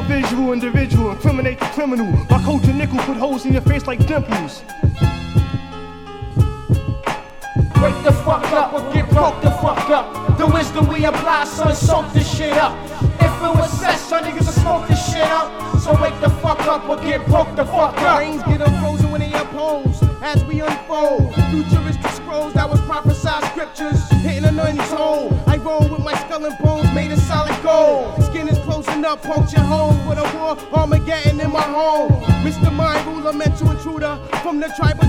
visual individual, incriminate the criminal. My culture nickel put holes in your face like dimples. Wake the fuck up or get broke the fuck up. The wisdom we apply, son, soak this shit up. If it was sex, son, niggas will smoke this shit up. So wake the fuck up or get broke the fuck up. Brains get unfrozen when they oppose as we unfold. Futuristic scrolls that was prophesied scriptures, hitting an untold. I roll with my skull and bones made of solid gold. Skin is closing up, puncture holes for the war. Armageddon in my home. Mr. Mind Ruler, mental intruder from the tribal.